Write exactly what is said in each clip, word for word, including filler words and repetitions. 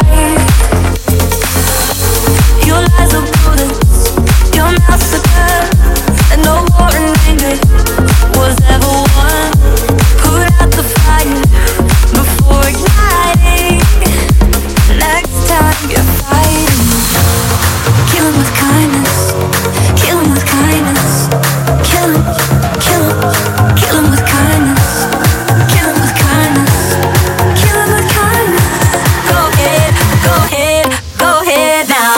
Your lies are bullets, your mouth's a gun, and no war in anger was ever won. Put out the fire before igniting. Next time you're fighting, kill him with kindness, kill him with kindness, kill him, kill him, kill him with kindness, kill him with kindness, kill him with kindness. Go ahead, go ahead, go ahead now.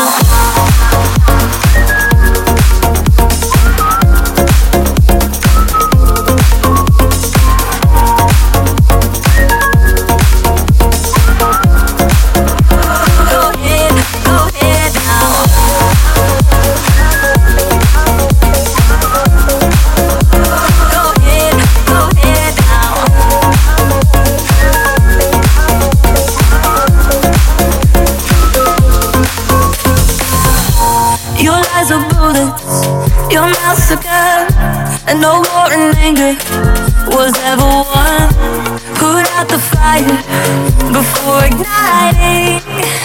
Your lies are bullets, your mouth's a gun, and no war in anger was ever won. Put out the fire before igniting.